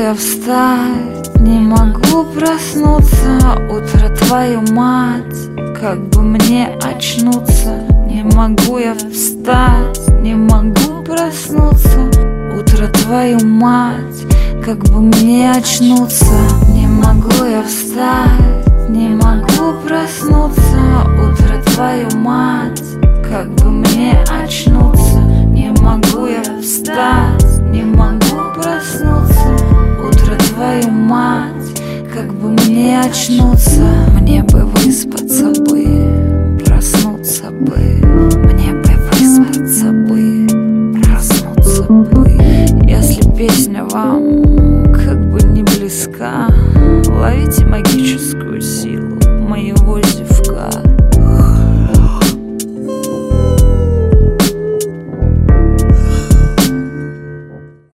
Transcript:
я встать, не могу проснуться. Утро, твою мать, как бы мне очнуться. Не могу я встать, не могу проснуться. Утро, твою мать, как бы мне очнуться. Не могу я встать, не могу проснуться. Утро, твою мать, как бы мне очнуться. Не могу я встать, не могу проснуться. Утро, твою мать, как бы мне очнуться. Мне бы выспаться бы, проснуться бы. Мне бы выспаться бы, проснуться бы. Если песня вам как бы не близка, ловите магическую силу моего зевка.